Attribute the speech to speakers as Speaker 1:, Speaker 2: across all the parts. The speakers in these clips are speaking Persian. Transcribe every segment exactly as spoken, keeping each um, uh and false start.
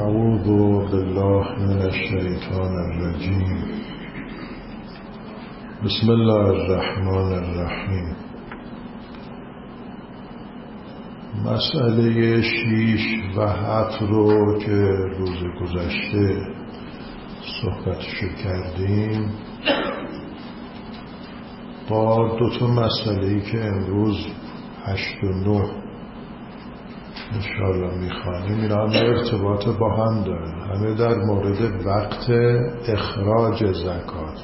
Speaker 1: اعوذ بالله من الشیطان الرجیم. بسم الله الرحمن الرحیم. مسئله شیش و هفت رو که روز گذشته صحبتشو کردیم، با دو تا مسئله‌ای که امروز هشت و نه انشاءالله میخوانیم، اینا همه ارتباط با هم داره، همه در مورد وقت اخراج زکات.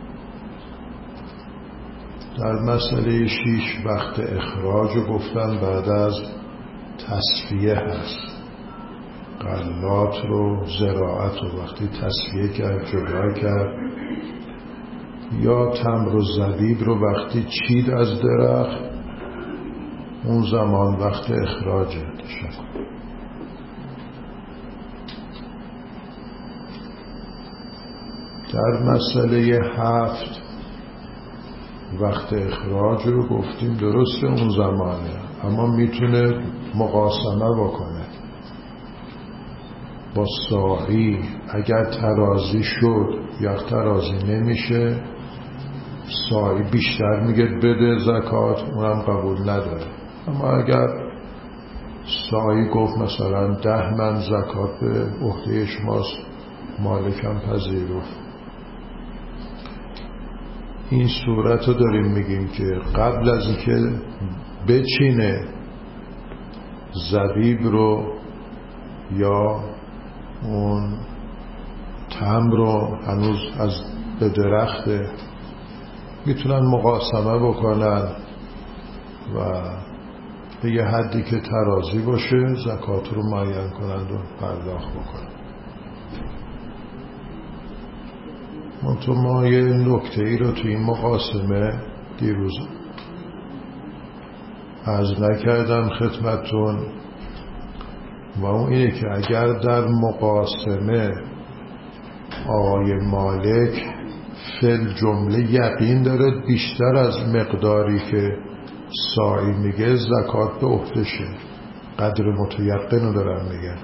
Speaker 1: در مسئله شیش وقت اخراج رو گفتن بعد از تصفیه هست. غلات رو، زراعت رو وقتی تصفیه کرد، جدا کرد، یا تمر و زبیب رو وقتی چید از درخت، اون زمان وقت اخراجه. تشکر. در مسئله هفت وقت اخراج رو گفتیم درسته اون زمانه، اما میتونه مقاسمه بکنه با ساعی. اگر ترازی شد یا ترازی نمیشه، ساعی بیشتر میگه بده زکات، اونم قبول نداره. اما اگر ساعی گفت مثلا ده من زکات به عهده شماست، مالکم پذیرفت. این صورت رو داریم میگیم که قبل از اینکه بچینه زبیب رو یا اون تمر رو، هنوز از به درخته، میتونن مقاسمه بکنن و به یه حدی که ترازی باشه زکات رو معین کنند و پرداخت بکنن. منطقه ما یه نکته ای رو توی این مقاسمه دیروز عرض نکردم خدمتون، و اون اینه که اگر در مقاسمه آقای مالک فل جمله یقین داره بیشتر از مقداری که ساعی میگه زکات به عهدشه، قدر متیقن رو دارم میگن.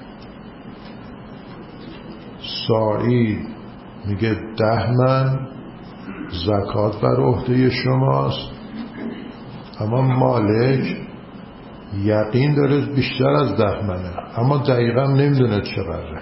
Speaker 1: ساعی میگه ده من زکات بر عهده شماست، اما مالک یقین داره بیشتر از ده منه، اما دقیقا نمیدونه چقدره.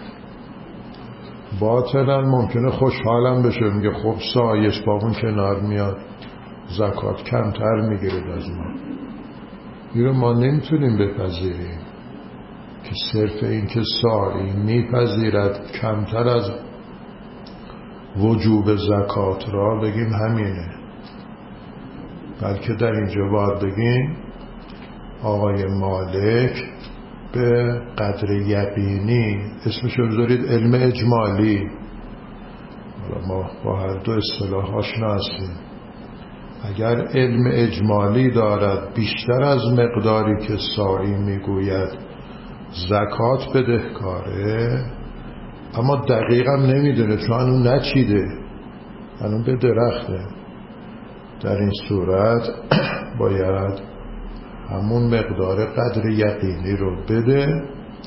Speaker 1: باطلا ممکنه خوشحالم بشه، میگه خب سایش با اون کنار میاد، زکات کمتر میگیرد از ما. این رو ما نمیتونیم بپذیریم که صرف این که سائی میپذیرد کمتر از وجوب زکات را بگیم همینه، بلکه در اینجا باید بگیم آقای مالک به قدر یقینی، اسمشو بذارید علم اجمالی، ما با هر دو اصطلاح آشنا هستیم، اگر علم اجمالی دارد بیشتر از مقداری که سائی میگوید زکات بدهکاره، اما دقیقا نمیدونه چون اون نچیده، اون به درخته، در این صورت باید همون مقدار قدر یقینی رو بده.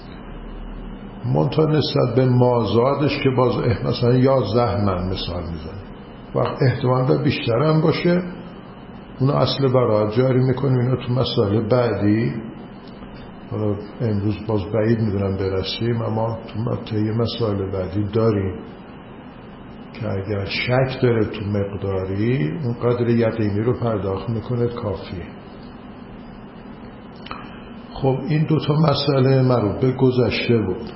Speaker 1: منتها نسبت به مازادش که باز مثلا یازده من مثال میزن، وقت احتمال به بیشتر هم باشه، اونو اصل برای جاری میکنیم. اینو تو مسئله بعدی، حالا امروز باز بعید میدونم برسیم، اما تو طی مسئله بعدی داریم که اگر شک داره تو مقداری، اون قدر یقینی رو پرداخت میکنه، کافیه. خب این دوتا مسئله مربوط به گذشته بود.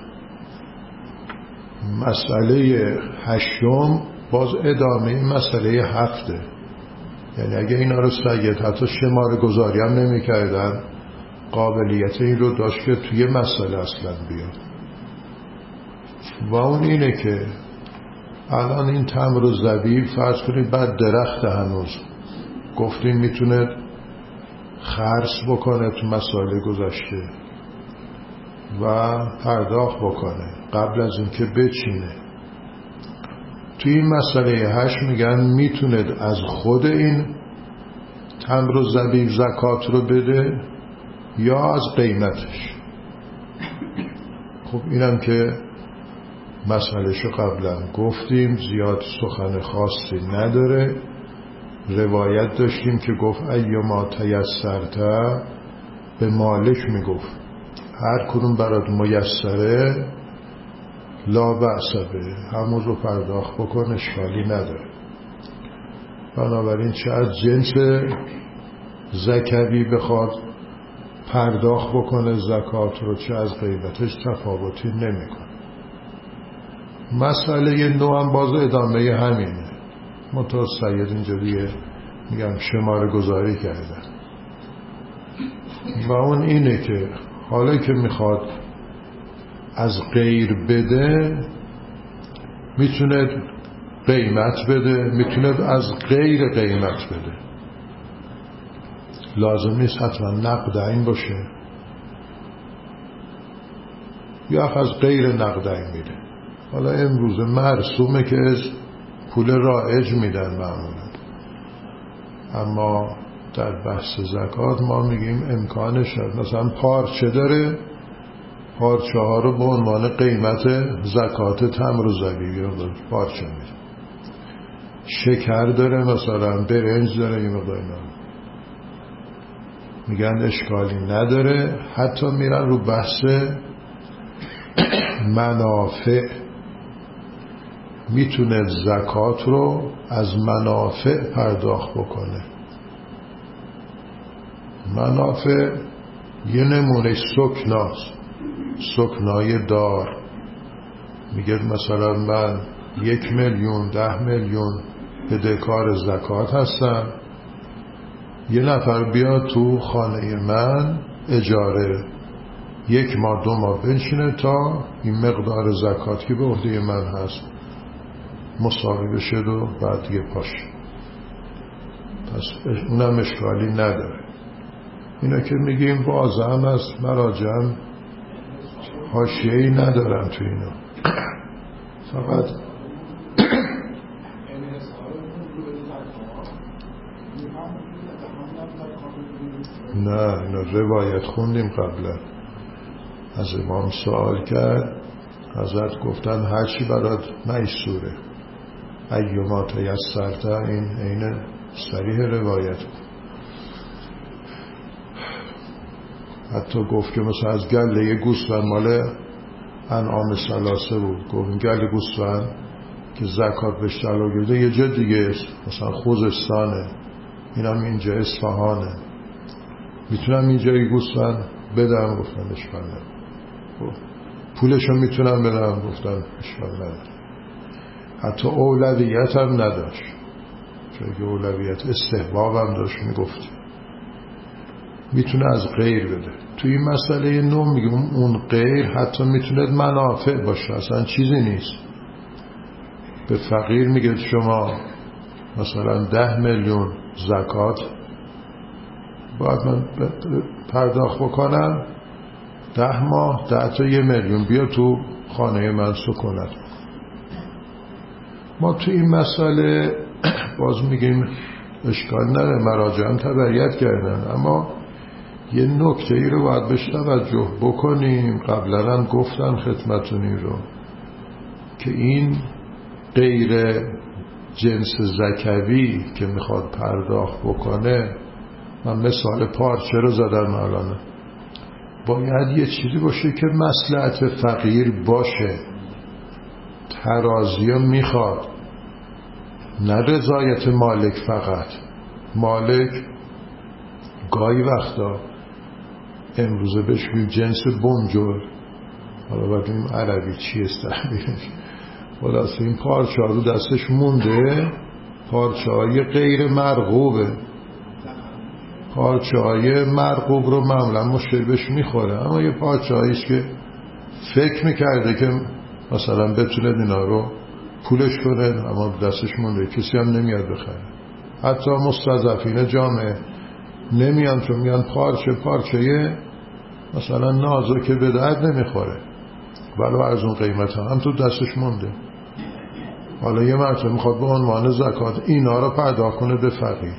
Speaker 1: مسئله هشتم باز ادامه مسئله هفته، یعنی اگه اینا رو سید حتی شماره گذاری هم نمی کردن، قابلیت این رو داشت که توی مسئله اصلا بیاد. و اون اینه که الان این تمر و زبیب فرض کنید بعد درخت، هنوز گفتیم میتونه خرس بکنه تو مسائل گذشته و پرداخت بکنه قبل از اینکه بچینه. توی این مسئله هشت میگن میتونه از خود این تمر و زبیب زکات رو بده یا از قیمتش. خب اینم که مسئلهشو قبلا گفتیم، زیاد سخن خاصی نداره. روایت داشتیم که گفت ایما تیسرته، به مالک میگفت هر کدوم برات میسره لا بأس به، همون رو پرداخت بکن، اشکالی نداره. بنابراین چه از جنس زکوی بخواد پرداخت بکنه زکات رو، چه از غیبتش تفاوتی نمیکنه. مسئله نو هم باز ادامه همینه. منتها سید اینجوریه میگم شماره گذاری کردن و اون اینه که حالا که میخواد از غیر بده میتونه قیمت بده، میتونه از غیر قیمت بده، لازم نیست حتما نقدین باشه، یا از غیر نقدین میده. حالا امروز مرسومه که از پول رایج میدن معمولا، اما در بحث زکات ما میگیم امکانش هست. مثلا پارچه داره، پارچه ها رو به عنوان قیمت زکات تمر و زبیبی رو پارچه میده. شکر داره، مثلا برنج داره، یه مقدار اینا میگن اشکالی نداره. حتی میرن رو بحث منافع، میتونه زکات رو از منافع پرداخت بکنه. منافع یه نمونه سکناست، سکنای دار. میگه مثلا من یک میلیون ده میلیون بدهکار زکات هستم، یه نفر بیاد تو خانه من اجاره یک ماه دو ماه بنشینه تا این مقدار زکات که به عهده من هست مساوی بشه و بعد دیگه پاش. پس اونم اشکالی نداره. اینا که میگیم بازه هم هست، مراجعم حاشیه‌ای ندارم تو اینا. فقط نه، اینا روایت خوندیم قبلا. از امام سوال کرد، حضرت گفتن هرچی برات میسوره، ایما تیسرته، این این صریح روایت. حتی گفت که مثلا از گله گوسفند، مال انعام ثلاثه بود، گفت گله گوسفند که زکات بهش تعلق گرفته یه جا دیگه است، مثلا خوزستانه، اینم اینجا اصفهانه، میتونم اینجا یه گوسفند بدم؟ گفتن اشکال نداره. پولشو میتونم بدم؟ گفتن اشکال نداره. حتی اولویت هم نداشت، چون که اولویت استحباب هم داشت، میگفت میتونه از غیر بده. توی این مسئله نو میگم اون غیر حتی میتونه منافع باشه، اصلا چیزی نیست. به فقیر میگه شما مثلا ده میلیون زکات باید من پرداخت بکنم، ده ماه ده تا یه میلیون بیا تو خانه من سکونت. ما تو این مسئله باز میگیم اشکال نداره، مراجعان تبعیت کردن، اما یه نکته ای رو باید بهش توجه بکنیم. قبلا هم گفتم خدمتونی رو که این غیر جنس زکوی که میخواد پرداخت بکنه، من مثال پارچه رو زدم الان، باید یه چیزی باشه که مصلحت فقیر باشه، ترازی میخواد، نه رضایت مالک فقط. مالک گاهی وقتا امروزه بهش میگیم جنس بنجل، حالا باید این عربی چی است تعبیرش، خلاصه این پارچه ها رو دستش مونده، پارچه های غیر مرغوبه، پارچه های مرغوب رو معمولا مشکل بهش میخوره، اما یه پارچه هاییست که فکر میکرده که مثلا بتونه اینا رو پولش کنه، اما دستش مونده، کسی هم نمیاد بخره. حتی مستضعفین جامعه نمیان، چون میگن پارچه پارچه مثلا نازکه به درد نمیخوره، ولو از اون قیمت هم, هم تو دستش مونده. حالا یه مرتبه میخواد به عنوان زکات اینا رو پرداخت کنه به فقیر.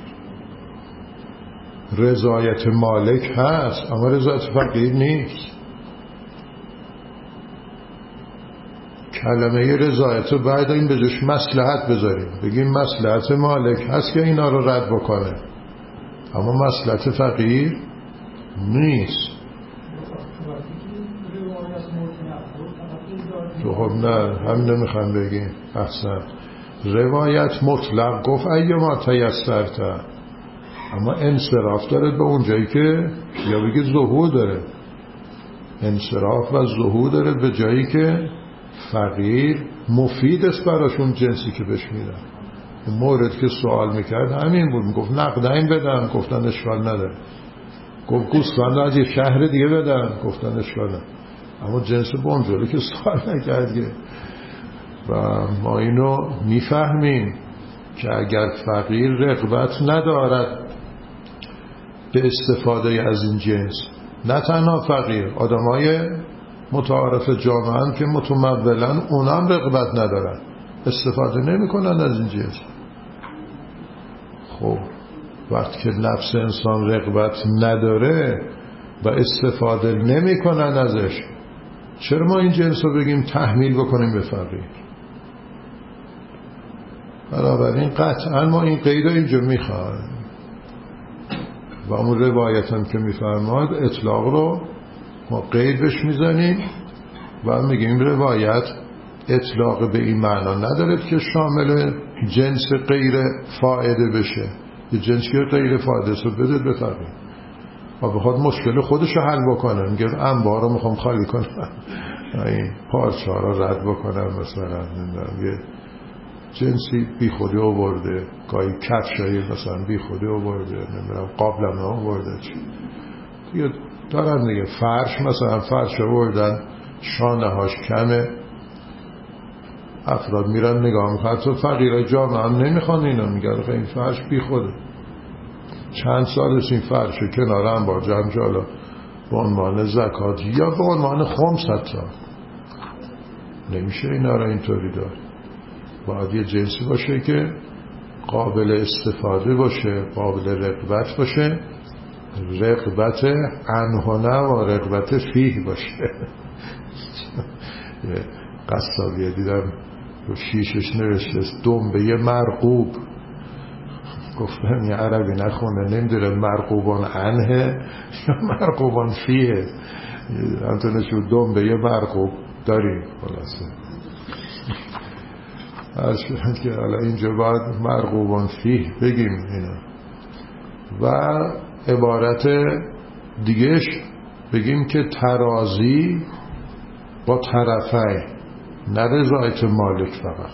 Speaker 1: رضایت مالک هست اما رضایت فقیر نیست. کلمه رضایت رو بعد این بجاش مصلحت بذاریم، بگیم مصلحت مالک هست که اینا رو رد بکنه، اما مصلحت فقیر نیست. تو خب نه هم نمیخوام بگیم. احسن. روایت مطلق گفت ایما تیسرت، اما انصراف داره به اون جایی که یا بگی ظهور داره، انصراف و ظهور داره به جایی که فقیر مفید است براشون جنسی که بهش میدن. اون مورد که سوال میکرد همین بود، میگفت نقدین بدن، گفتن اشکال نداره. گفت گوسفند از یه شهر دیگه بدن، گفتن اشکال نداره. اما جنس بونجوری که سوال نکرد. و ما اینو میفهمیم که اگر فقیر رغبت ندارد به استفاده از این جنس، نه تنها فقیر، آدمای متعارف جامعه هم که متمولن اونم رغبت ندارن، استفاده نمی کنن از این جنس. خب وقتی که نفس انسان رغبت نداره و استفاده نمی کنن ازش، چرا ما این جنس رو بگیم تحمیل بکنیم به فقیر؟ بنابراین قطعا ما این قید رو اینجا میخواهیم و اون روایت هم که میفرماد اطلاق رو ما قید بش میزنیم و میگیم روایت اطلاق به این معنا نداره که شامل جنس غیر فائده بشه. یه جنسی غیر فائده رو بده به فقیر و بخواد مشکل خودش رو حل بکنه، میگه انبار رو میخوام خالی کنم، این پارچه ها رو رد بکنم، مثلا یه جنسی بی خودی آورده، گاهی کفشایی مثلا بی خودی آورده، نمیدونم قابلمه آورده، چی دیگه دارن دیگه، فرش مثلا فرش آوردن شانه هاش کمه، افراد میرن نگاه میکنن، تو فقیرای جامعه هم نمیخوان اینا، میگن این فرش بی خوده، چند سالش این فرش کنار هم با جمع جالا به عنوان زکات یا به عنوان خمس حتی نمیشه اینا را اینطوری دار. باید یه جنسی باشه که قابل استفاده باشه، قابل رغبت باشه، رغبت عنهنه و رغبت فیه باشه. قصابیه دیدم رو شیشش نوشته دنبه مرغوب، گفتم یه عربی نخونه نمیدونه مرغوبان عنه یا مرغوبان فیه، همتونشو دنبه مرغوب داریم. خلاصه از که حالا اینجا باید مرغوبان فیه بگیم اینا. و عبارت دیگهش بگیم که ترازی با طرفه، نه رضایت مالک فقط.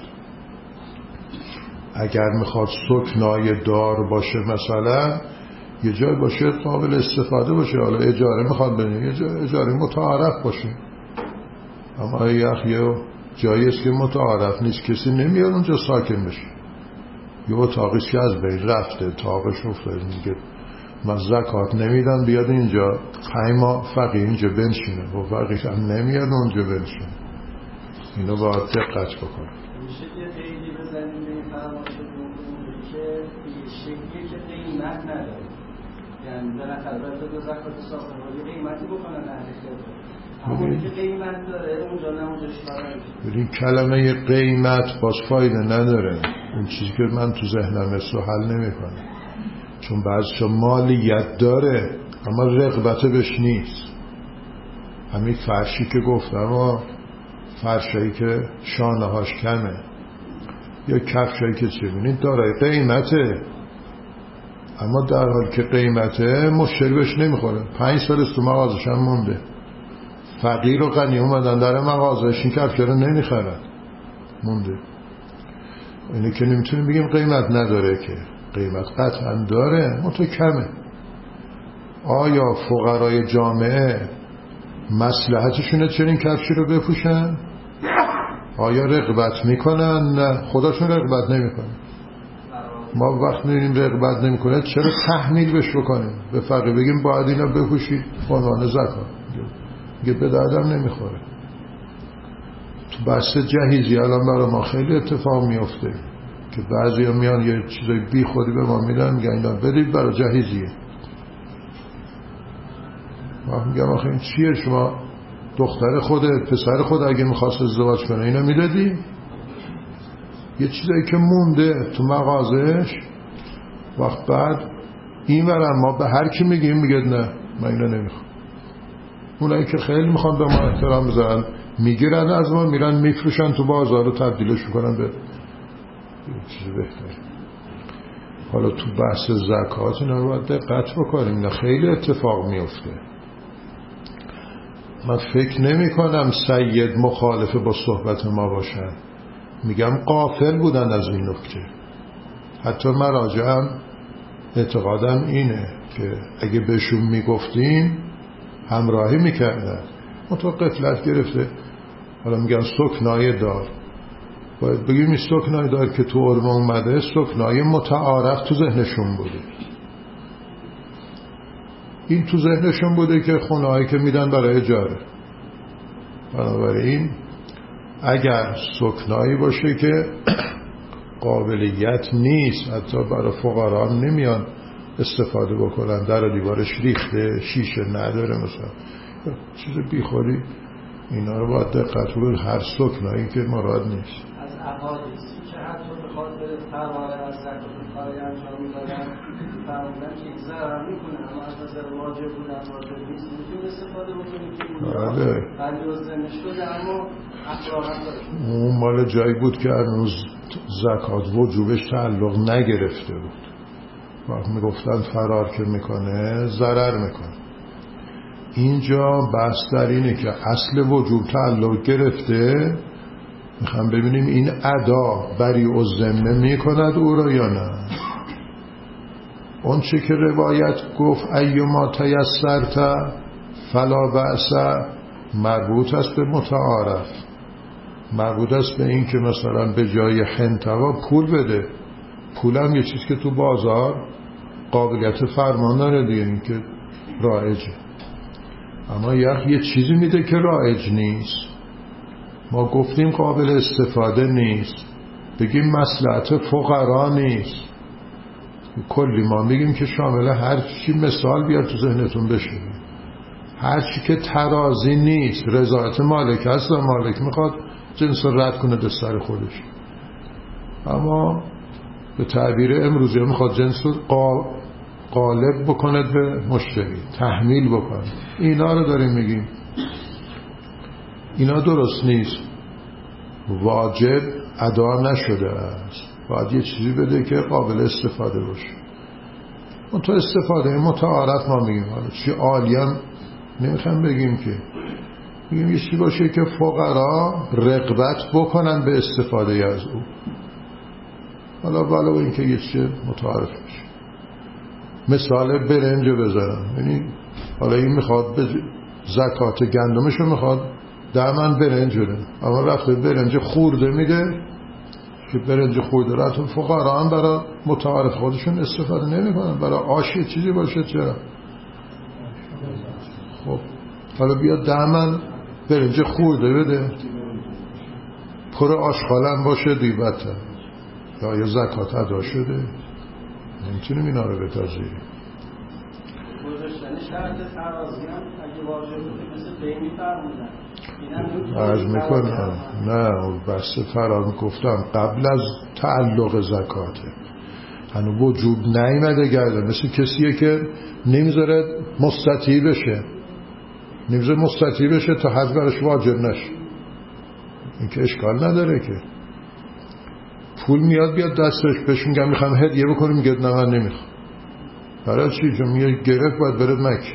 Speaker 1: اگر میخواد سکنای دار باشه، مثلا یه جای باشه قابل استفاده باشه، حالا اجاره میخواد بنیم اجاره متعارف باشه، اما یه جایی است که متعارف نیست، کسی نمیاد اونجا ساکن بشه، یه اتاقیست که از بین رفته، تاقش افتاده، میگه من زکات نمیدم بیاد اینجا پنج ماه فقیر اینجا بنشینه، و فقیر هم نمیاد اونجا بنشینه. اینو باید دقت بکنه.
Speaker 2: میشه یه قیدی بزنیم به این فرمایش دوم که شکلی که قیمت نداره، یعنی بالاخره باید دو زکات صاحب یه قیمتی بکنن اهل خیلی، اما که قیمت داره اونجا نه اونجا شکار نمیشه.
Speaker 1: ببین کلمه قیمت باز فایده نداره، اون چیزی که من تو ذهنم رو حل نمیکنه، چون بعضی‌ها مالیت داره اما رغبت بهش نیست. همین فرشی که گفتم و فرشایی که شانه هاش کمه یا کفشایی که چه بینید دارای قیمته، اما در حال که قیمته مشتری بهش نمیخوره، پنج سال است تو مغازش هم مونده، فقیر و غنی اومدن در مغازش این کفش رو نمیخرن، مونده. اینه که نمیتونیم بگیم قیمت نداره، که قیمت قطعا داره منتها کمه. آیا فقرای جامعه مصلحتشونه چنین کفشی رو بپوشن؟ آیا رغبت میکنن؟ نه، خودشون رغبت نمیکنن. ما وقت میبینیم رغبت نمیکنه چرا تحمیل بش بکنیم به فقیر، بگیم باید اینا بپوشید عنوان زکات، میگه به دردم نمیخوره. تو بحث جهیزی الان برای ما خیلی اتفاق میفته که بعضی ها میان یه چیزای بی خودی به ما میدن، میگن اینا بدید برای جهیزیه. ما میگم آخه این چیه؟ شما دختر خودت، پسر خود اگه میخواست ازدواج کنه اینو میدادی؟ یه چیزایی که مونده تو مغازش، وقت بعد این ورم ما به هر کی میگیم میگه نه من اینو نمیخوام. اونایی که خیلی میخوان به ما احترام بذارن میگیرن از ما، میرن میفروشن تو بازار و تبدیلش میکنن به چیز بهتر. حالا تو بحث زکات اینا رو باید دقت بکنیم، اینا خیلی اتفاق میفته. من فکر نمی کنم سید مخالف با صحبت ما باشن، میگم غافل بودن از این نکته. حتی مراجعم اعتقادم اینه که اگه بهشون میگفتیم همراهی میکردن. منطقه قفلت گرفته. حالا میگن سکنای دار، باید بگیم این سکنای دار که تو عرم اومده سکنای متعارف تو ذهنشون بوده. این تو ذهنشون بوده که خونه هایی که میدن برای اجاره. بنابراین اگر سکنایی باشه که قابلیت نیست، حتی برای فقرا هم نمیان استفاده بکنن، در و دیوارش ریخته، شیشه نداره مثلا چیز بیخوری، اینا رو باید دقت کنید. هر سکنایی که مراد نیست.
Speaker 2: از احادیثی که حتی به خاطر فرار از زکات کاری انجام میدادن فرمودن که یک ضرر میکنه، اما از نظر واجب بودن واجب نیست، میتونید استفاده بکنید که
Speaker 1: بله
Speaker 2: ولی وزنه شده، اما اقراها داشت.
Speaker 1: اون مال جایی بود که هنوز زکات وجوبش تعلق نگرفته بود. وقت میگفتن فرار که میکنه ضرر میکنه. اینجا بحث در اینه که اصل وجوب تعلق گرفته، میخوام ببینیم این ادا بری و ذمه میکند او را یا نه. اون چه که روایت گفت ایما تیسرت فلا بأس مربوط است به متعارف، مربوط است به این که مثلا به جای حنطه پول بده. پولم یه چیز که تو بازار قابلیت فرمان داره دیگه، این که رایجه. اما یه یه چیزی میده که رایج نیست، ما گفتیم قابل استفاده نیست، بگیم مصلحت فقرا نیست، کلی ما میگیم که شامل هر چی مثال بیار تو ذهنتون بشه. هر چی که ترازی نیست، رضایت مالک هست و مالک میخواد جنس رد کنه به سر خودش، اما به تعبیر امروزی میخواد جنس رو غالب بکنه به مشتری، تحمیل بکنه. اینا رو داریم میگیم، اینا درست نیست، واجب ادا نشده است، باید یه چیزی بده که قابل استفاده باشه. اون تو استفاده متعارف ما میگیم، حالا چی عالی هم نمیخوام بگیم که، میگیم یه چیزی باشه که فقرا رغبت بکنن به استفاده از او. حالا ولو این که یه چیز متعارف بشه. مثال برنج بذارم، یعنی حالا این میخواد به زکات گندمش رو میخواد دامن برنج بده، اما رفته برنج خورده میده که برنج خورده رفته فقرا هم برای متعارف خودشون استفاده نمی کنن، برای آش چیزی باشه چرا. خب حالا بیا دامن برنج خورده بده پر آشغالم باشه دیبته، یا یه زکات ادا شده؟ نمیتونیم اینا رو بپذیریم.
Speaker 2: گذاشتن شرط ترازی هم اگه واجب بوده مثل بیمی فرمودن
Speaker 1: عرض میکنم نه بحث فرار میگفتم قبل از تعلق زکاته، هنو وجوب نیمده گرده، مثل کسیه که نمیذاره مستطیع بشه، نمیذاره مستطیع بشه تا حج برش واجب نشه. این که اشکال نداره که پول میاد بیاد دستش بهش میگم میخوام هدیه بکنم، میگه نه من نمیخوام. برای چی؟ چون میگه گرفت باید برد مکه.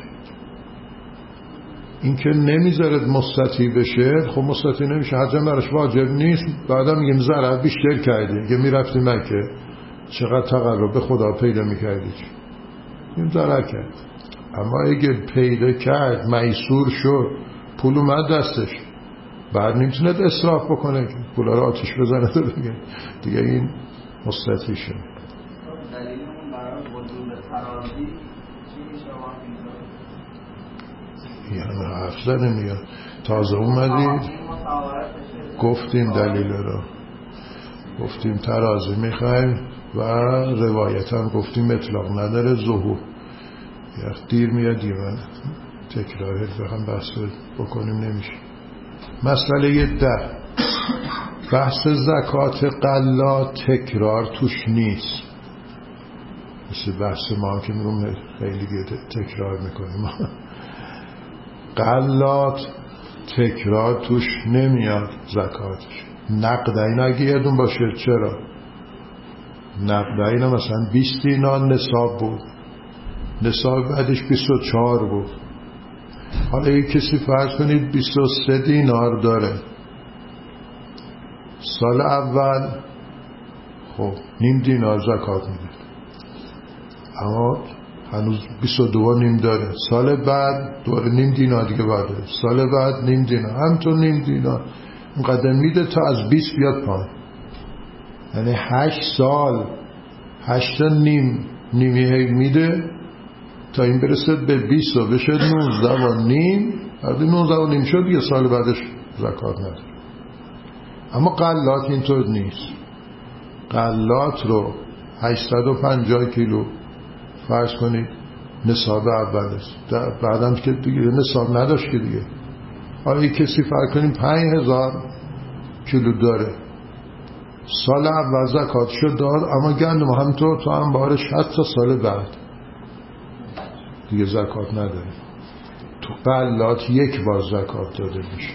Speaker 1: این که نمیذارد مستطیع بشه، خب مستطیع نمیشه، حجم براش واجب نیست، بعدا میگیم ضرر بیشتر کردی، که میرفتی مکه چقدر تقرب به خدا پیدا میکردی، این ضرر کرد. اما اگه پیدا کرد میسور شد پول اومد دستش، بعد نمیتوند اصراف بکنه که پولا رو آتش بزنه تو دیگه دیگه این مستطیع شد.
Speaker 2: دلیلمون برای وجود ترازی چی میشه
Speaker 1: یعنی حرف زدیم یا تازه اومدید گفتیم دلیل رو، گفتیم ترازی میخوایم و روایت هم گفتیم اطلاق نداره ظهور، یک دیر میاد دیمن تکرار بخوام بحث بکنیم نمیشه. مسئله ده، بحث زکات غلات تکرار توش نیست، مثل بحث ما که میگم خیلی تکرار میکنیم. غلات تکرار توش نمیاد زکاتش. نقدین اگه یادون باشه چرا نقدین مثلا بیست دینار نصاب بود، نصاب بعدش بیست و چهار بود. حالا یک کسی فرض کنید بیست و سه دینار داره، سال اول خب نیم دینار زکات میده، اما هنوز بیست و دو نیم داره. سال بعد دوباره نیم دینار دیگه باید داره، سال بعد نیم دینار، همینطور نیم دینار اینقدر میده تا از بیست بیاد پایین. یعنی هشت سال هشت نیم نیمی میده تا این برسه به بیست و بشه نوزده و نیم. وقتی نوزده و نیم شد دیگه سال بعدش زکات نداره. اما غلات اینطور نیست. غلات رو هشتصد و پنجاه کیلو فرض کنید نصاب اولش، بعدم که دیگه نصاب نداشت که دیگه، حالا یک کسی فرض کنید پنج هزار کیلو داره، سال اول زکاتشو داد، اما گندم همینطور تا انبارش حتی سال بعد دیگه زکات نداره. تو غلات یک بار زکات داده میشه،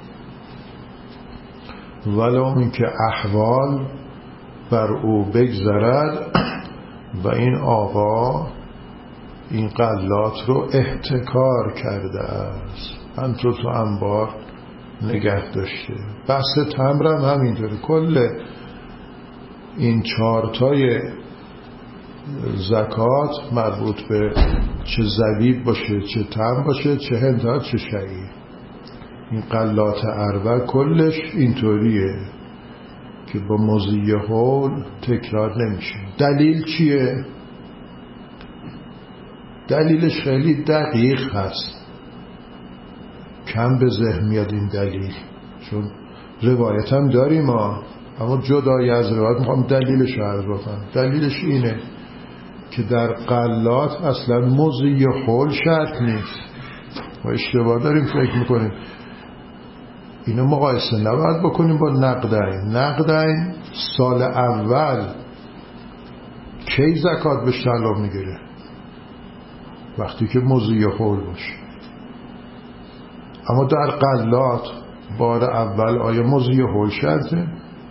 Speaker 1: ولو این که احوال بر او بگذرد و این آقا این غلات رو احتکار کرده است، همینطور تو انبار نگه داشته. بحث تمرم همینطوره. کل این چارتای زکات مربوط به چه زبیب باشه، چه تمر باشه، چه هندار، چه شعیر، این غلات اربع کلش اینطوریه که با مضی حول تکرار نمیشه. دلیل چیه؟ دلیلش خیلی دقیق هست، کم به ذهن میاد این دلیل، چون روایت هم داریم ما، اما جدای از روایت میخوام دلیلش رو عرض بکنم. دلیلش اینه که در غلات اصلا مضی حول شرط نیست. ما اشتباه داریم فکر میکنیم اینو مقایسه نباید بکنیم با نقدین. نقدین سال اول کی زکات به تعلق میگیره؟ وقتی که مضی حول باشه. اما در غلات بار اول آیا مضی حول شرطه؟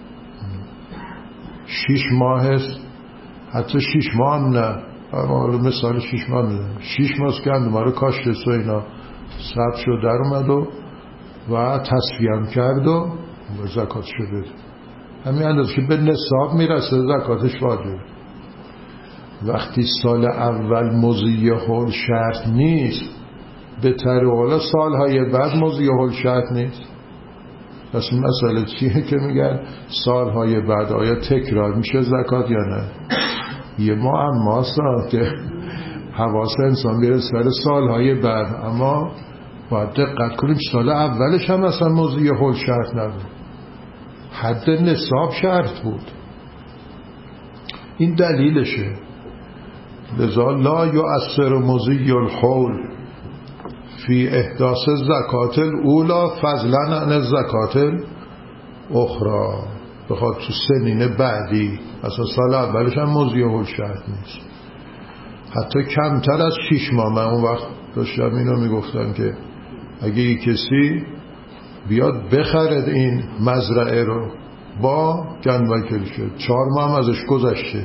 Speaker 1: شیش ماه هست، حتی شیش ماه هم نه، اما مثال شیش ماه میدن، شیش ماه گندم رو کاشت سو اینا ثبت شد در اومد و و تصفیه کرد و زکاتش بده. همین اندازه که به نصاب میرسه زکاتش واجبه. وقتی سال اول مضی حول شرط نیست، به طریق سالهای بعد مضی حول شرط نیست. پس این مسئله چیه که میگن سالهای بعد آیا تکرار میشه زکات یا نه؟ یه ما اما سا که حواس انسان بیره سر سالهای بعد، اما باید دقت کنیم سال اولش هم اصلا مضی حول شرط نبود، حد نصاب شرط بود. این دلیلشه. لذا لا یؤثر مضی الحول فی احداث زکات الاولا فضلا عن زکات الاخرى. بخواد تو سنین بعدی اصلا سال اولش هم مضی حول شرط نیست، حتی کمتر از شیش ماه. من اون وقت داشتم اینو میگفتم که اگه یک کسی بیاد بخرد این مزرعه رو با گندم شد، چهار ماه هم ازش گذشته،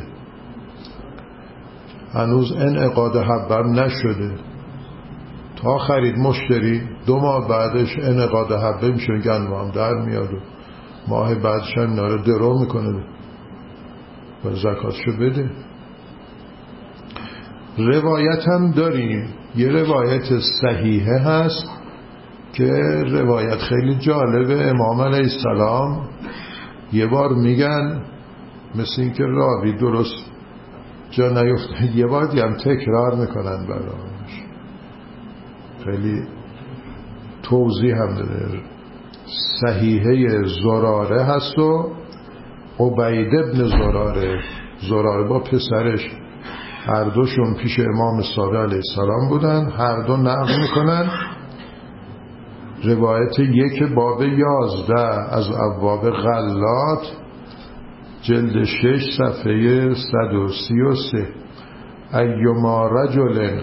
Speaker 1: هنوز انعقاد حبم نشده، تا خرید مشتری دو ماه بعدش انعقاد حبه میشه، گندم هم در میاد و ماه بعدش هم ناره درو میکنه و زکاتشو بده. روایت هم داریم، یه روایت صحیحه هست که روایت خیلی جالبه. امام علیه السلام یه بار میگن، مثل این که راوی درست جا نیفته، یه بار دیگه هم تکرار میکنن براش، خیلی توضیح هم داره. صحیحه زراره هست و عبید ابن زراره، زراره با پسرش هر دوشون پیش امام صادق علیه السلام بودن. هر دو نقل میکنن روایت یک باب یازده از ابواب غلات جلد شش صفحه صد و سی و سه: ایما رجل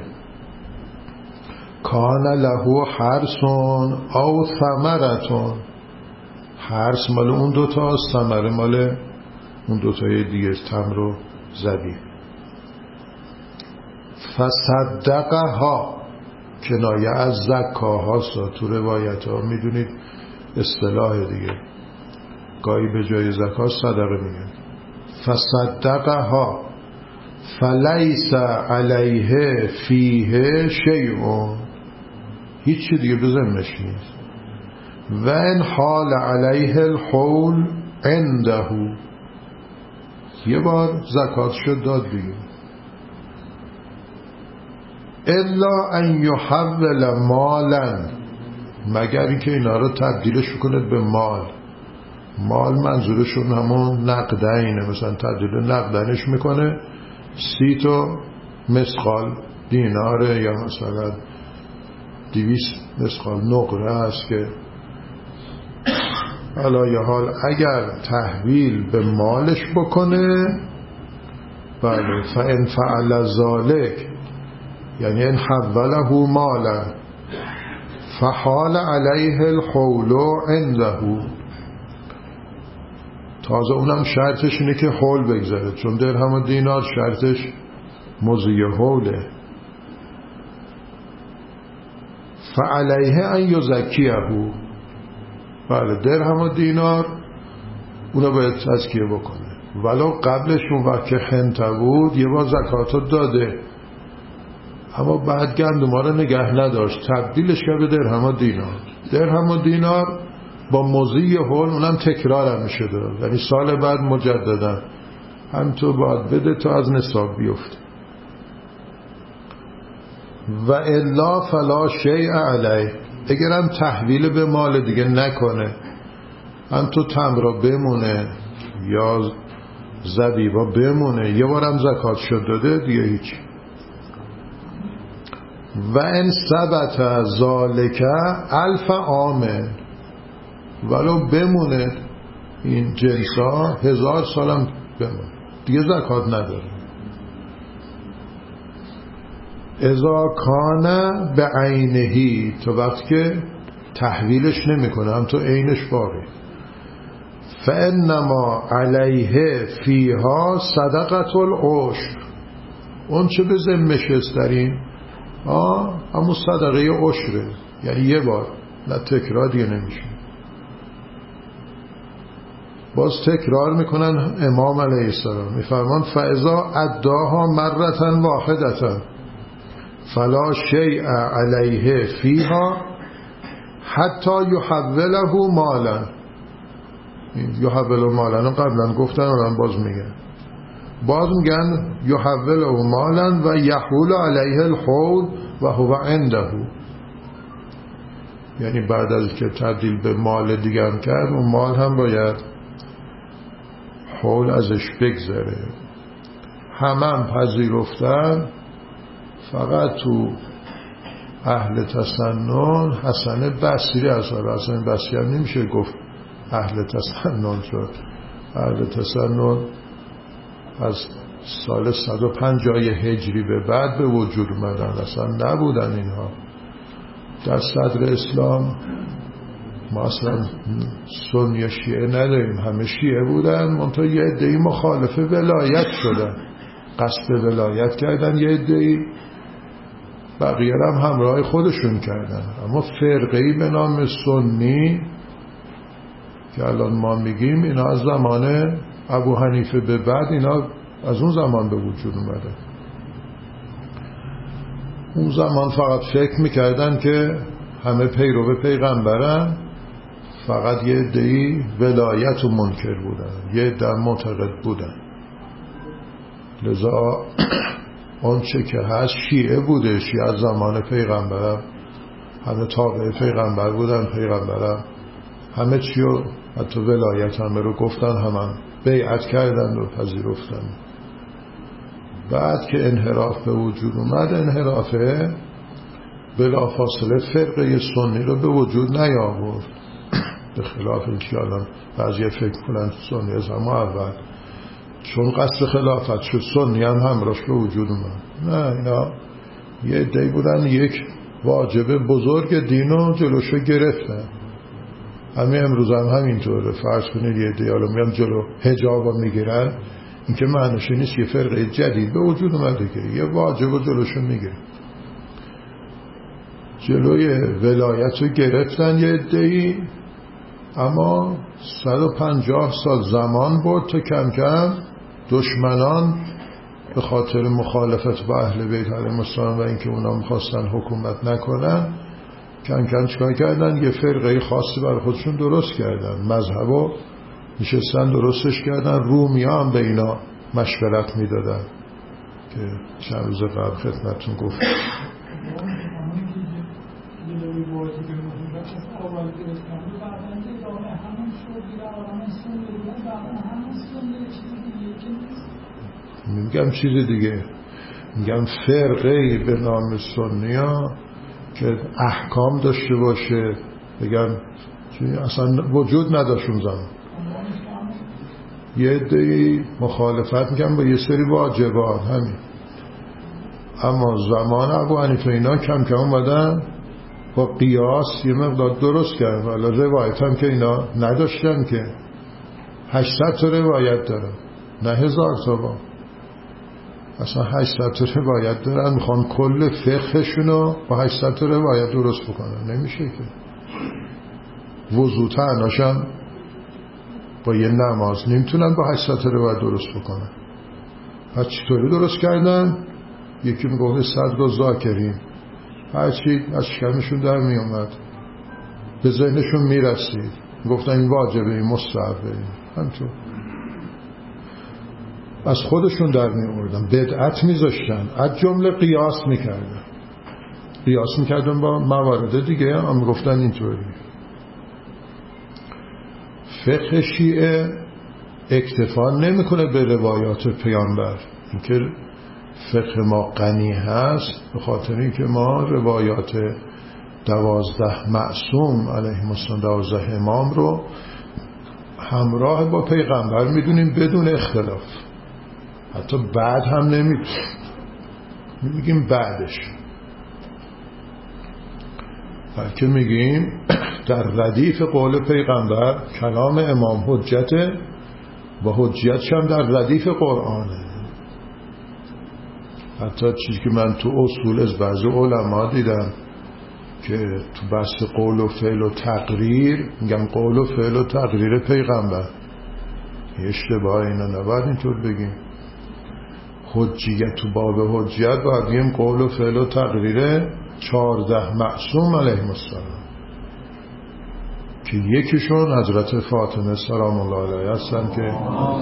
Speaker 1: کان له حرسون او ثمرتون. حرس مال اون دوتا، ثمره مال اون دوتای دیگه، تمر و زبیب. فصدقها، کنایه از زکاهاست. تو روایت ها میدونید اصطلاح دیگه، گاهی به جای زکات صدقه میگن. فصدقها فلیس علیه فیه شیء، هیچی دیگه به ذمه‌ش نیست. و ان حال علیه الحول عنده، یه بار زکات شد داد دیگه. الا ان یحول مالا، مگر اینکه اینا رو تبدیلش کنه به مال. مال منظورشون همون نقدینه، مثلا تبدیل نقدینش میکنه، سی تا مسقال دیناره یا مثلا دویست مسقال نقره هست که علایه حال اگر تحویل به مالش بکنه، بله، فان فعل ذلک، یعنی ان حوله مالا فحال علیه الحول عنده، تازه اونم شرطش اینه که حول بگذاره، چون درهم و دینار شرطش مضی حوله. فعلیه ان یزکیه، بله، درهم و دینار اونا باید تزکیه بکنه. ولو قبلش اون وقت که خنته بود یه بار زکاتو داده، اما بعد گندما رو نگه نداشت، تبدیلش کرد به درهم و دینار. درهم و دینار با مضی حول اونم تکرار هم میشه داد، یعنی سال بعد مجددا هم تو باید بده تا از نصاب بیفته. و الا فلا شیء علیه، اگرم تحویل به مال دیگه نکنه، هم تو تمرا بمونه یا زبیبا بمونه، یه بارم زکات شد داده دیگه هیچ. و ان ثبت ذالک الف عامه، ولو بمونه این جنسا هزار سالم بمونه دیگه زکات نداره. اذا کان به عینهی، تو وقتی که تحویلش نمیکنه، هم تو عینش باقی. فانما علیه فیها صدقه العشر، اون چه به ذمه‌ش است در این آه همون صدقه عشره، یعنی یه بار، نه تکرار دیگه نمیشه. باز تکرار میکنن امام علیه السلام میفرمان فاذا اداها مرة واحدة فلا شیء علیه فیها حتی یحوله مالا. یحوله مالا قبلا گفتن، الان باز میگن باز میگن یحوله مالا و یحول علیه الحول و هو عنده، یعنی بعد از که تبدیل به مال دیگه هم کرد، اون مال هم باید حول ازش بگذره. همه هم پذیرفتن، فقط تو اهل تسنن حسن بصری، اصلا حسن بصری هم نمیشه گفت اهل تسنن، شد اهل تسنن از سال صد و پنجاه هجری به بعد به وجود اومدن، اصلا نبودن اینها در صدر اسلام. ما اصلا سنی شیعه نداریم، همه شیعه بودن، منتها یه عده‌ای مخالف ولایت شدن، قصد ولایت کردن، یه عده‌ای بقیه هم همراه خودشون کردن. اما فرقه‌ای به نام سنی که الان ما میگیم، اینا از زمان ابو حنیفه به بعد، اینا از اون زمان به وجود اومده. اون زمان فقط فکر میکردن که همه پیرو پیغمبرن، فقط یه عده‌ای ولایت و منکر بودن، یه عده معتقد بودن. لذا اون چه که هست شیعه بوده، شیعه از زمان پیغمبرم همه تابع پیغمبر بودن، پیغمبرم همه چیو حتی ولایت همه رو گفتن، همه بیعت کردن و پذیرفتن. بعد که انحراف به وجود اومد، انحرافه بلافاصله فرقه سنی رو به وجود نیاورد، به خلاف اینکه الان بعضی فکر کنن سنی از همه اول چون قصد خلافت شد سنی هم همراش به وجود اومد. نه، اینا یه عده‌ای بودن یک واجب بزرگ دینو جلوشو گرفتن. همین امروز هم همینطوره. فرض کنید یه عده‌ای حالا میان جلو حجابو میگیرن، این که معنیش نیست یه فرقه جدید به وجود اومده که یه واجب جلوشو میگیره. جلوی ولایت رو گرفتن یه عده‌ای، اما صد و پنجاه سال زمان برد تا کم کم دشمنان به خاطر مخالفت با اهل بیت علیهم السلام و اینکه اونا میخواستن حکومت نکنن، کم کم چکار کردن؟ یه فرقه خاصی برای خودشون درست کردن، مذهبو نشستن درستش کردن. رومیا هم به اینا مشورت میدادن که چند روز قبل خدمتتون گفتم. میگم چیز دیگه، میگم فرقه به نام سنیا که احکام داشته باشه، بگم اصلا وجود نداشت اون زمان. یه عده‌ای مخالفت میگم با یه سری واجبات همین، اما زمان ابو حنیفه اینا کم کم اومدن با قیاس یه مقدار درست کردن. حالا روایت هم که اینا نداشتن که هشتصد تا روایت دارن، نه هزار تا، با اصلا هشتصد تا روایت دارن، میخوان کل فقهشونو با هشتصد تا روایت درست بکنن. نمیشه که. وضو تناشم با یه نماز نمیتونن با هشتصد تا روایت درست بکنن. پس چطوری درست کردن؟ یکی میگه صد گز ذاکرین، هرچی از شکمشون در می اومد به ذهنشون میرسید گفتن این واجبه، این مستحبه، همینطور از خودشون در می آوردن، بدعت میذاشتن، از جمله قیاس میکردن قیاس میکردن با موارد دیگه، هم میگفتن اینطوری. فقه شیعه اکتفا نمیکنه به روایات پیامبر، اینکه فقه ما غنی هست به خاطر اینکه ما روایات دوازده معصوم علیهم السلام، دوازده امام رو همراه با پیغمبر میدونیم بدون اختلاف. حتی بعد هم نمیدونیم، میگیم بعدش، بلکه میگیم در ردیف قول پیغمبر کلام امام حجته و حجتش هم در ردیف قرآنه. حتی چیزی که من تو اصول از بعضی علما دیدم که تو بحث قول و فعل و تقریر میگم قول و فعل و تقریر پیغمبر، اشتباه اینا نباید اینطور بگیم. حجیت تو باب حجیت باید بگیم قول و فعل و تقریر چهارده معصوم علیهم السلام که یکیشون حضرت فاطمه سلام الله علیها هستن که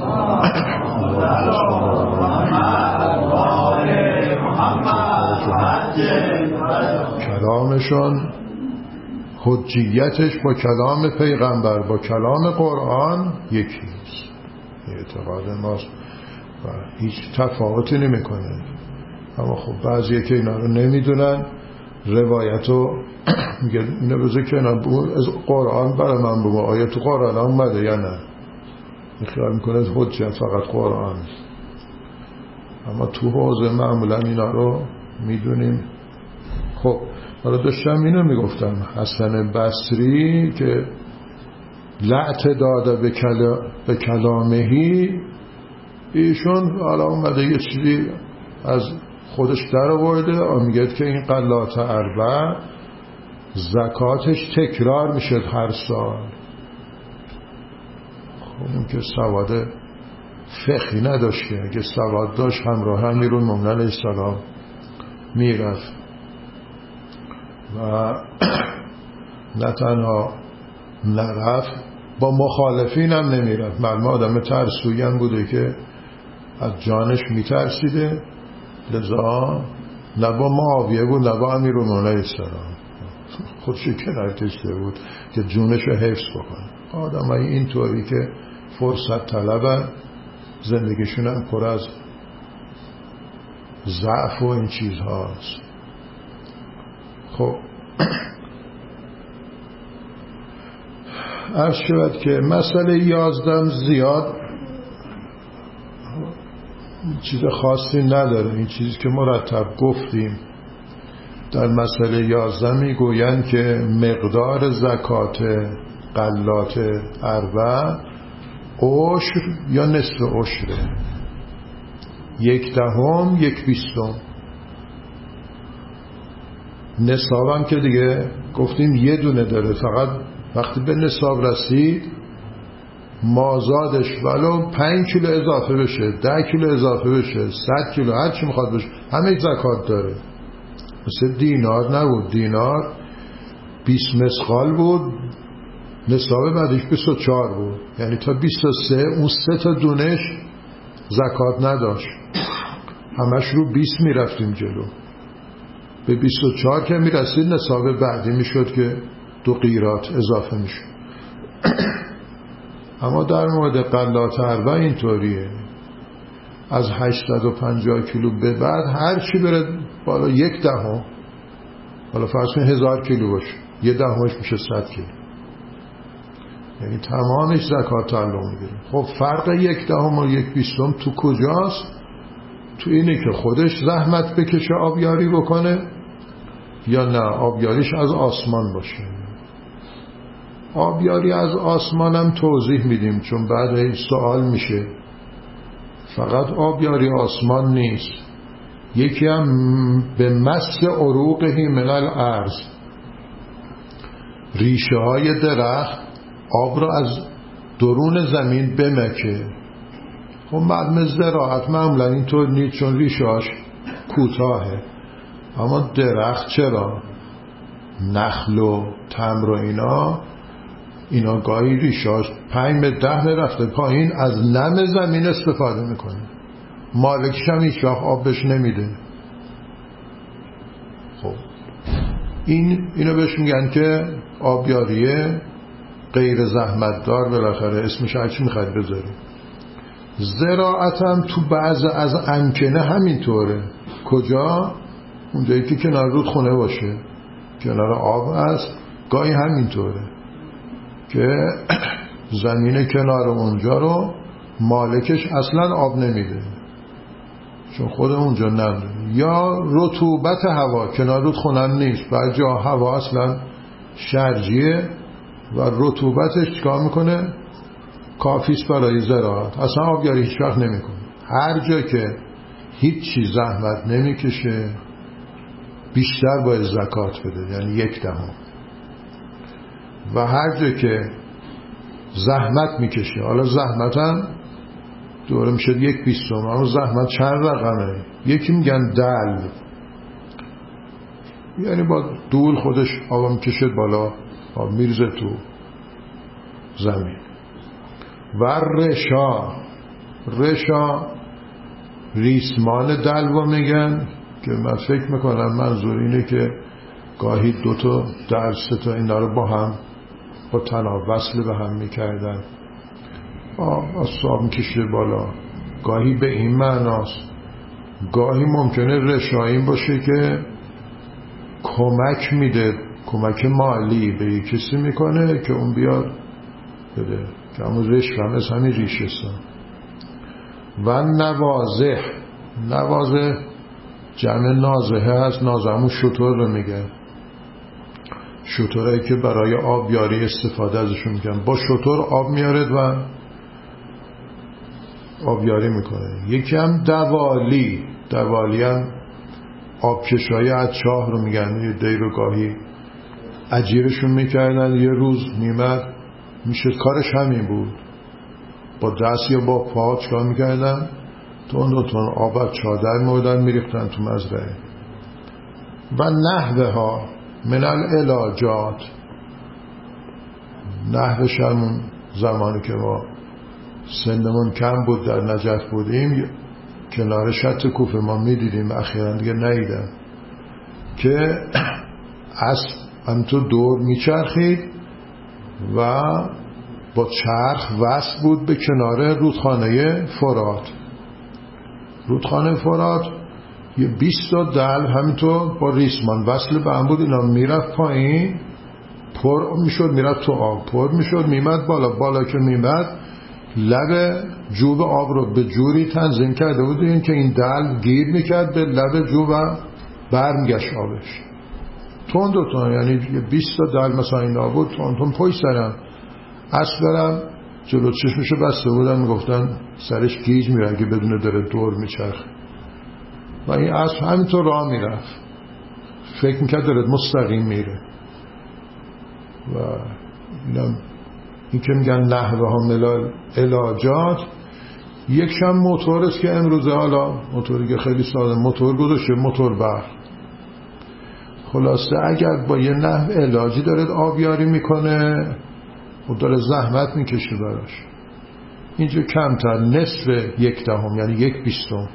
Speaker 1: کلامشون حجیتش با کلام پیغمبر با کلام قرآن یکیست. اعتقاد ماست و هیچ تفاوتی نمیکنه. اما خب بعضیه که اینا رو نمیدونن روایتو میگه اینو بذار کنار، از قرآن برای من بگو آیا تو قرآن اومده یا نه. خیال میکنه حجت فقط قرآن، اما تو حوزه معمولا اینا رو میدونیم. خب حالا داشتم اینو میگفتم حسن بصری که لعت داده به, کلا به کلامهی، ایشون حالا اومده یه چیزی از خودش در آورده و میگه که این قلات اربع زکاتش تکرار میشه هر سال. خب اون که سواد فقهی نداشت، که اگه سواد داشت همراه امیرالمومنین مومن علیه السلام میرفت و نه تنها نرفت با مخالفین هم نمیرفت. معلوم آدم ترسویی هم بوده که از جانش میترسیده، لذا نه با معاویه بود نه با امیرالمومنین علیه السلام، خودشو کنار کشیده بود که جونش رو حفظ بکنه. آدم های اینطوری که فرصت طلبن، زندگیشون هم پر از ضعف و این چیز هاست. خب عرض شود که مسئله یازدم زیاد چیز خاصی نداره. این چیزی که مرتب گفتیم در مسئله یازده میگویند که مقدار زکات غلات اربع عشر یا نصف عشره، یک دهم یک بیستم. نصاب هم که دیگه گفتیم یه دونه داره، فقط وقتی به نصاب رسید مازادش ولو پنج کیلو اضافه بشه، ده کیلو اضافه بشه، صد کیلو، هر چی میخواد بشه، همه زکات داره. مثل دینار نبود، دینار بیست مسقال بود، نصاب بعدش بیست و چهار بود، یعنی تا بیست و سه اون سه تا دونش زکات نداشت، همش رو بیست میرفتیم جلو. به بیست و چهار که میرسید نصاب بعدی میشد که دو قیرات اضافه میشد. اما در مورد غلات اربع اینطوریه، از هشتصد و پنجاه کیلو به بعد هر چی بره بالا یک دهم، بالا فرض کنید هزار کیلو باشه، یه دهمش میشه صد کیلو، یعنی تمامش زکات تعلق میگیره. خب فرق یک دهم و یک بیستم تو کجاست؟ تو اینه که خودش زحمت بکشه آبیاری بکنه یا نه آبیاریش از آسمان باشه. آبیاری از آسمان هم توضیح میدیم چون بعد سوال میشه. فقط آبیاری آسمان نیست، یکی هم به مس عروقه من الارض، ریشه های درخت آب را از درون زمین بمکه. خب معلوم زراعت معمولا اینطور نیست چون ریشهاش کوتاهه، اما درخت چرا؟ نخل و تمر و اینا اینا گاهی ریشهاش پنج به ده رفته پایین، از نم زمین استفاده میکنه، مالکش هم هیچ وقت آب بهش نمیده. خب این اینو بهش میگن که آبیاریه غیر زحمت دار، بالاخره اسمش هرچی میخواید بذاری. زراعت هم تو بعض از امکنه همینطوره. کجا؟ اونجایی که کنار رودخونه باشه، کنار آب است، گاهی همینطوره که زمین کنار اونجا رو مالکش اصلا آب نمیده چون خود اونجا نداره. یا رطوبت هوا، کنار رودخونه هم نیست، بعضی جا هوا اصلا شرجیه و رطوبتش چیکار میکنه؟ کافیست برای زراعت، اصلا آبیاری هیچ وقت نمیکنه. هر جا که هیچ چیز زحمت نمیکشه بیشتر باید زکات بده، یعنی یک دهم. و هر جا که زحمت میکشه، حالا زحمت هم دوره میشه یک بیستم، اما زحمت چند رقمه؟ یکی میگن دل، یعنی با دول خودش آب میکشه بالا، آب میرزه تو زمین. و رشا، رشا ریسمان دلو میگن که من فکر میکنم منظور اینه که گاهی دو تا در سه تا اینا رو با هم با تناب وصل به هم میکردن، آب میکشه بالا. گاهی به این معناست. گاهی ممکنه رشایین باشه که کمک میده، کمک مالی به یک کسی میکنه که اون بیاد بده، که همون رشوه هم از همین ریشستان. و نوازه، نوازه جمع نازهه هست، نازه همون شتر رو میگه، شترهایی که برای آبیاری استفاده ازشون میکنن، با شتر آب میارد و آبیاری میکنه. یکی هم دوالی، دوالی هم آبکشایی از چاه رو میگن، یه دی رو گاهی اجیرشون میکردن، یه روز میمد میشه کارش همین بود، با دست یا با پا چکار میکردن، تون دو تون آب از چادر موردن میریختن تو مزرعه. و نحوه ها من العلاجات، نحوش همون زمانی که ما سنمون کم بود در نجف بودیم کنار شط کوفه ما میدیدیم، اخیراً دیگه ندیدم، که اسب همینطور دور میچرخید و با چرخ وصل بود به کنار رودخانه فرات. رودخانه فرات یه بیست تا دل همینطور با ریسمان وصل به هم بود، اینا میرفت پایین پر میشد میرفت تو آب، پر میشد میمد بالا، بالا که میمد لب جوب آب رو به جوری تنظیم کرده بودیم که این دل گیر میکرد به لب جوب و برمیگشت آبش تون دو تون، یعنی بیست تا دل مثلا اینا بود تون تون پای سرم اصلا جلو چشمشو بسته بودن، میگفتن سرش گیج میره اگه بدونه داره دور میچرخه و این اصل همینطور راه میرفت، فکر میکرد داره مستقیم میره. و اینم این که میگن نحوه ها ملال علاجات، یک شم موتور است که امروزه حالا موتوری که خیلی ساده موتور گذاشته، موتور برق. خلاصه اگر با یه نحو علاجی دارد آبیاری میکنه و داره زحمت میکشه براش، اینجا کمتر نصف یک دهم یعنی یک بیستم.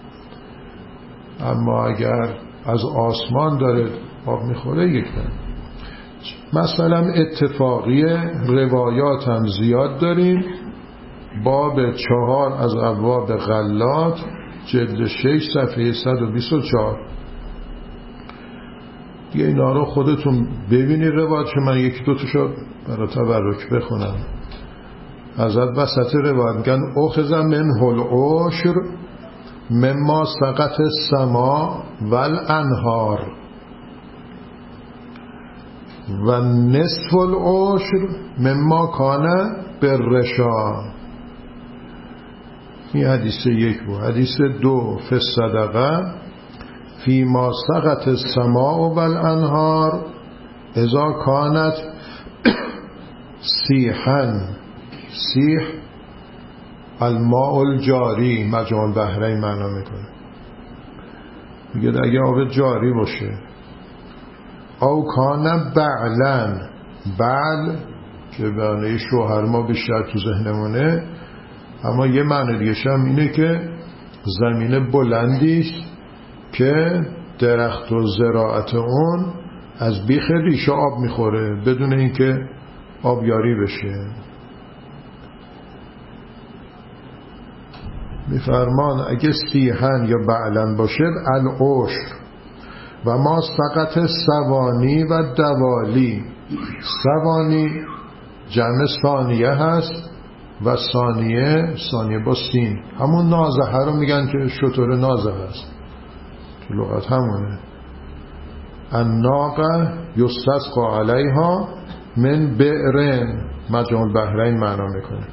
Speaker 1: اما اگر از آسمان داره آب میخوره یک دهم. مثلا اتفاقی روایات هم زیاد داریم، باب چهار از ابواب غلات جلد شش صفحه صد و بیست و چهار. دیگه اینا رو خودتون ببینید روایت، که من یکی دو تاشو برای تبرک بخونم. ازت وسط روایت میگن اخذ منه العشر مما سقط السما والانهار و نصف العشر مما کان بالرشا. این حدیث یک بود. حدیث دو فی الصدقه فی ما سقط السماء والانهار اذا کانت سیحا، سیح الماء الجاری، مجموع البحرین معنا میکنه، میگه اگه آب جاری باشه، او کان بعلن، بعل که معنی شوهر ما بیشتر تو ذهنمونه، اما یه معنی دیگه هم اینه که زمین بلندیست که درخت و زراعت اون از بیخ ریشه آب میخوره بدون اینکه آبیاری بشه. میفرمان اگه سیحن یا بعلن باشه العشر و ما سقط سوانی و دوالی. سوانی جمع ثانیه هست و ثانیه ثانیه با سین، همون نازحه رو میگن که شتر نازحه هست، تو لغت همونه. الناقه یستسقا علیها من بئرن، مجموع البحرین معنا میکنه.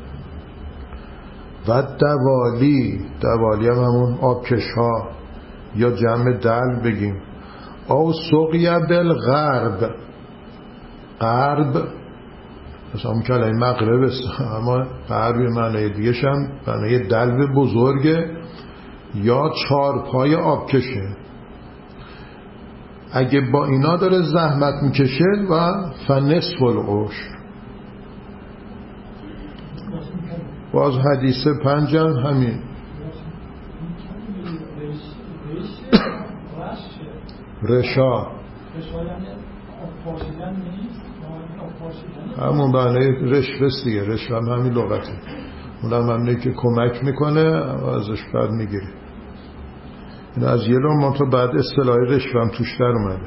Speaker 1: و دوالی، دوالی هم همون آبکش ها یا جمع دل بگیم. او سقیه بالغرب، غرب مثلا اون کلمه مغرب است، اما غرب معنی دیگه هم معنی دلو بزرگه یا چارپای آبکشه. اگه با اینا داره زحمت میکشه و فنصف العشر. باز حدیث پنجم همین رشا، همون معنی رشوه دیگه، رشوه هم همین لغته، اون هم همینه که کمک میکنه ازش بعد میگیره. این از یه رو منطقه بعد اصطلاح رشوه هم توش در اومده.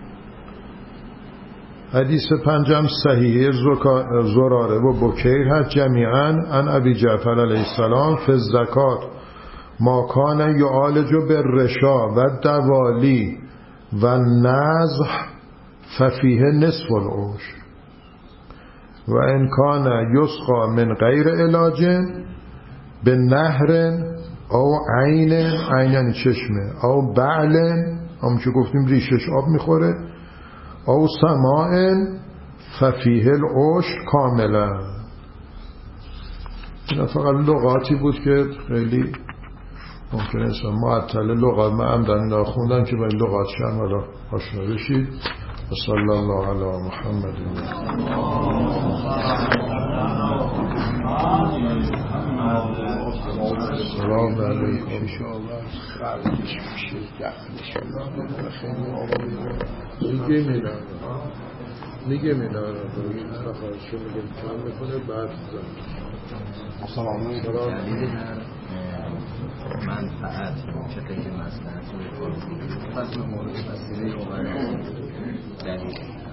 Speaker 1: حدیث پنجم صحیح زراره و بکیر هست جمیعا ان ابی جعفر علیه السلام فی الزکات ما کان یعالج بالرشا و دوالی و نزح ففیه نصف العشر و ان کان یسقا من غیر علاج به نهر او عین، عین یعنی چشمه، او بعل هم که گفتیم ریشش آب میخوره، او سماع ففیه العشر کاملا. این فقط لغاتی بود که خیلی ممکنه انسان معطل لغات، من هم در این خوندم که با این لغات شم حالا آشنا بشید. و صلی الله علی محمد. سلام علیکم. میگه میدن میگه میدن بخواهشو میگه کم میکنه بعد سلام علیکم.
Speaker 3: منفعت چه خیلی مصلحت میخواد پس به مورد وسیله اومد دلیل